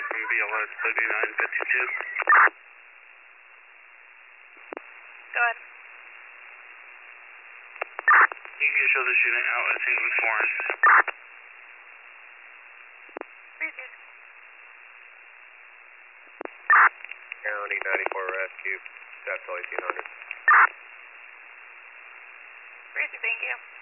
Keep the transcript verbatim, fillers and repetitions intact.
from B L S thirty-nine fifty-two. Go ahead. You can show this unit out at Saint Louis Foreign. Received. County ninety-four rescue, Capital eighteen hundred. Received, thank you.